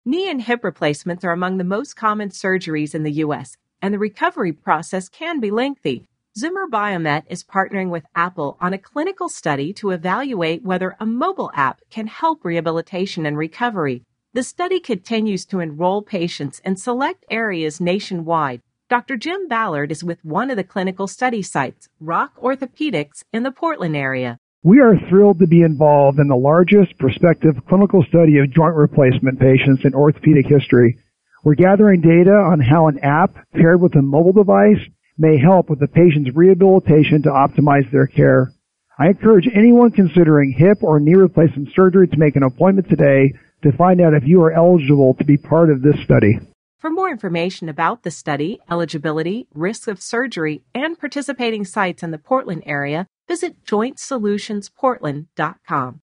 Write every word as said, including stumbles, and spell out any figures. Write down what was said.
Knee and hip replacements are among the most common surgeries in the U S, and the recovery process can be lengthy. Zimmer Biomet is partnering with Apple on a clinical study to evaluate whether a mobile app can help rehabilitation and recovery. The study continues to enroll patients in select areas nationwide. Doctor Jim Ballard is with one of the clinical study sites, Rock Orthopedics, in the Portland area. We are thrilled to be involved in the largest prospective clinical study of joint replacement patients in orthopedic history. We're gathering data on how an app paired with a mobile device may help with the patient's rehabilitation to optimize their care. I encourage anyone considering hip or knee replacement surgery to make an appointment today to find out if you are eligible to be part of this study. For more information about the study, eligibility, risks of surgery, and participating sites in the Portland area, visit joint solutions portland dot com.